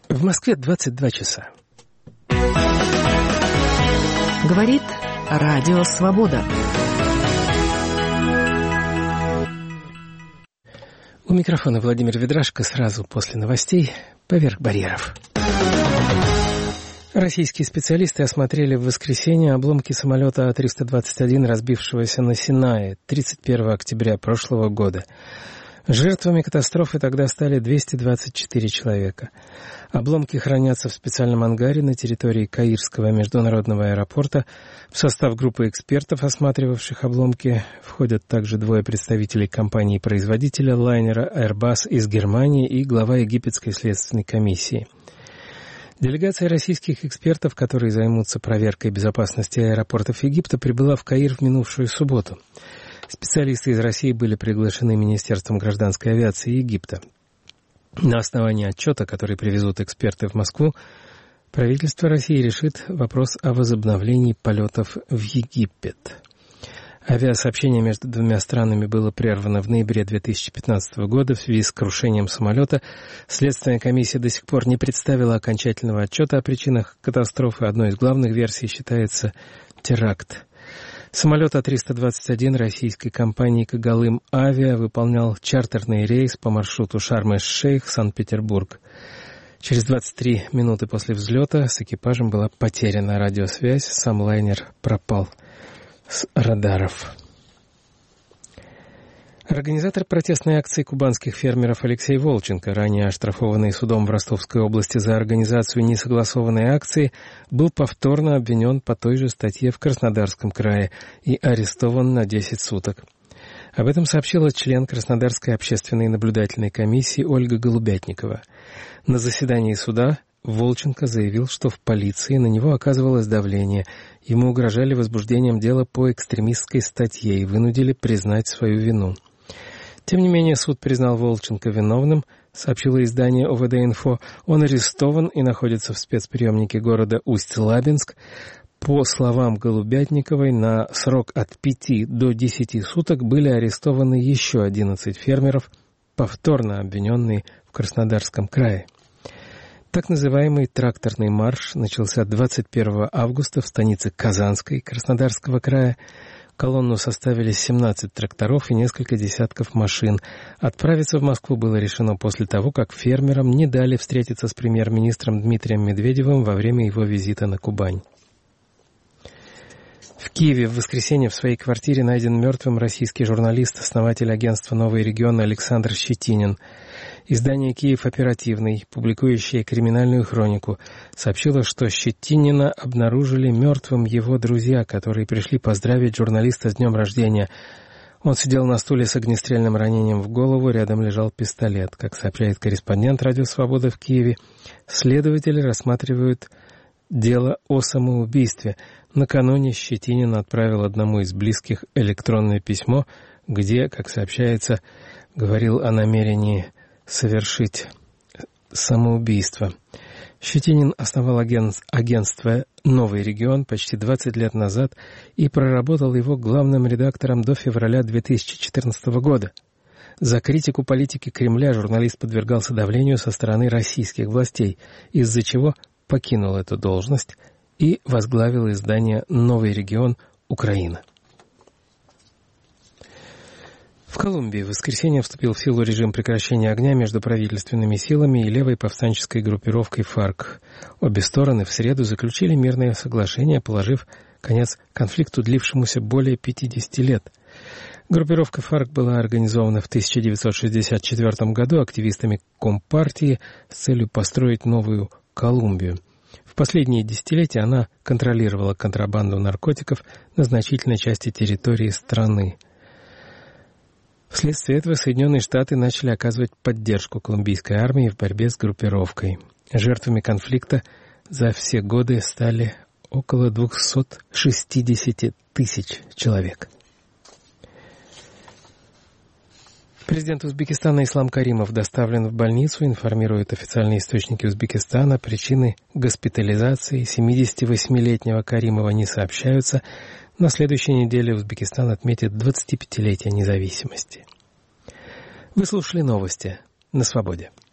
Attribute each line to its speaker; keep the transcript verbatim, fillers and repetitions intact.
Speaker 1: В Москве двадцать два часа.
Speaker 2: Говорит Радио Свобода.
Speaker 1: У микрофона Владимир Ведрашко. Сразу после новостей «Поверх барьеров». Российские специалисты осмотрели в воскресенье обломки самолета А триста двадцать один, разбившегося на Синае тридцать первого октября прошлого года. Жертвами катастрофы тогда стали двести двадцать четыре человека. Обломки хранятся в специальном ангаре на территории Каирского международного аэропорта. В состав группы экспертов, осматривавших обломки, входят также двое представителей компании-производителя лайнера Airbus из Германии и глава египетской следственной комиссии. Делегация российских экспертов, которые займутся проверкой безопасности аэропортов Египта, прибыла в Каир в минувшую субботу. Специалисты из России были приглашены Министерством гражданской авиации Египта. На основании отчета, который привезут эксперты в Москву, правительство России решит вопрос о возобновлении полетов в Египет. Авиасообщение между двумя странами было прервано в ноябре две тысячи пятнадцатого года в связи с крушением самолета. Следственная комиссия до сих пор не представила окончательного отчета о причинах катастрофы. Одной из главных версий считается теракт. Самолет А триста двадцать один российской компании «Когалым Авиа» выполнял чартерный рейс по маршруту Шарм-эш-Шейх, Санкт-Петербург. Через двадцать три минуты после взлета с экипажем была потеряна радиосвязь, сам лайнер пропал с радаров. Организатор протестной акции кубанских фермеров Алексей Волченко, ранее оштрафованный судом в Ростовской области за организацию несогласованной акции, был повторно обвинен по той же статье в Краснодарском крае и арестован на десять суток. Об этом сообщила член Краснодарской общественной наблюдательной комиссии Ольга Голубятникова. На заседании суда Волченко заявил, что в полиции на него оказывалось давление. Ему угрожали возбуждением дела по экстремистской статье и вынудили признать свою вину. Тем не менее, суд признал Волченко виновным, сообщило издание О В Д Инфо. Он арестован и находится в спецприемнике города Усть-Лабинск. По словам Голубятниковой, на срок от пяти до десяти суток были арестованы еще одиннадцать фермеров, повторно обвиненные в Краснодарском крае. Так называемый тракторный марш начался двадцать первого августа в станице Казанской Краснодарского края. Колонну составили семнадцать тракторов и несколько десятков машин. Отправиться в Москву было решено после того, как фермерам не дали встретиться с премьер-министром Дмитрием Медведевым во время его визита на Кубань. В Киеве в воскресенье в своей квартире найден мертвым российский журналист, основатель агентства «Новый регион» Александр Щетинин. Издание «Киев Оперативный», публикующее криминальную хронику, сообщило, что Щетинина обнаружили мертвым его друзья, которые пришли поздравить журналиста с днем рождения. Он сидел на стуле с огнестрельным ранением в голову, рядом лежал пистолет. Как сообщает корреспондент «Радио Свобода» в Киеве, следователи рассматривают дело о самоубийстве. Накануне Щетинин отправил одному из близких электронное письмо, где, как сообщается, говорил о намерении совершить самоубийство. Щетинин основал агентство «Новый регион» почти двадцать лет назад и проработал его главным редактором до февраля две тысячи четырнадцатого года. За критику политики Кремля журналист подвергался давлению со стороны российских властей, из-за чего покинул эту должность и возглавил издание «Новый регион. Украина». В Колумбии в воскресенье вступил в силу режим прекращения огня между правительственными силами и левой повстанческой группировкой ФАРК. Обе стороны в среду заключили мирное соглашение, положив конец конфликту, длившемуся более пятидесяти лет. Группировка ФАРК была организована в тысяча девятьсот шестьдесят четвёртом году активистами Компартии с целью построить новую Колумбию. В последние десятилетия она контролировала контрабанду наркотиков на значительной части территории страны. Вследствие этого Соединенные Штаты начали оказывать поддержку колумбийской армии в борьбе с группировкой. Жертвами конфликта за все годы стали около двухсот шестидесяти тысяч человек. Президент Узбекистана Ислам Каримов доставлен в больницу, информируют официальные источники Узбекистана. Причины госпитализации семидесятивосьмилетнего Каримова не сообщаются. На следующей неделе Узбекистан отметит двадцатипятилетие независимости. Вы слушали новости на Свободе.